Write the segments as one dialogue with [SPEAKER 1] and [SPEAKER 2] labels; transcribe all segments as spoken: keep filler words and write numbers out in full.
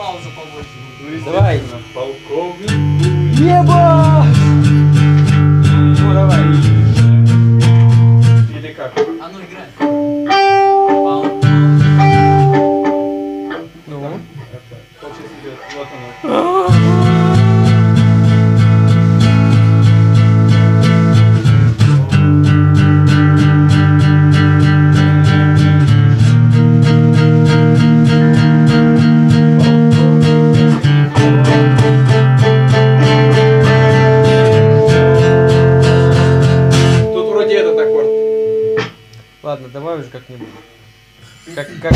[SPEAKER 1] пауза побольше.
[SPEAKER 2] Ну,
[SPEAKER 3] Давай.
[SPEAKER 2] Полковник.
[SPEAKER 3] Небо! Ну давай.
[SPEAKER 2] Или как?
[SPEAKER 1] А ну играй. Пауза.
[SPEAKER 3] Ну.
[SPEAKER 2] Это, вот сейчас идет, вот оно. Тут вроде этот аккорд.
[SPEAKER 3] Ладно, давай уже как-нибудь. Как, как...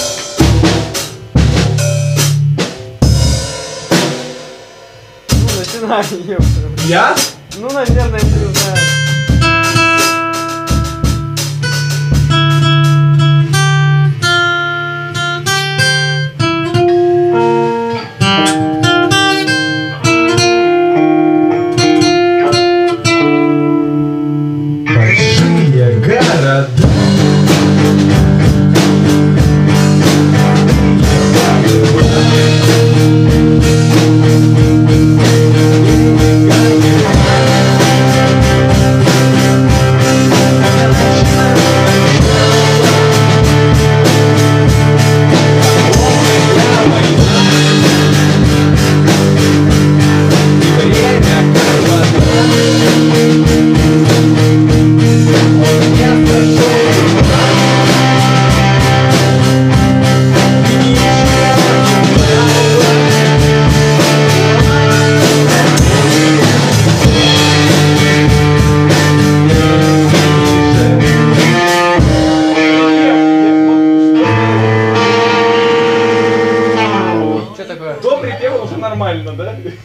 [SPEAKER 3] Ну, начинай, ёпта.
[SPEAKER 2] Я?
[SPEAKER 3] Ну, наверное, ты знаешь.
[SPEAKER 4] Большие города.
[SPEAKER 3] Что такое?
[SPEAKER 2] До припева уже нормально, да?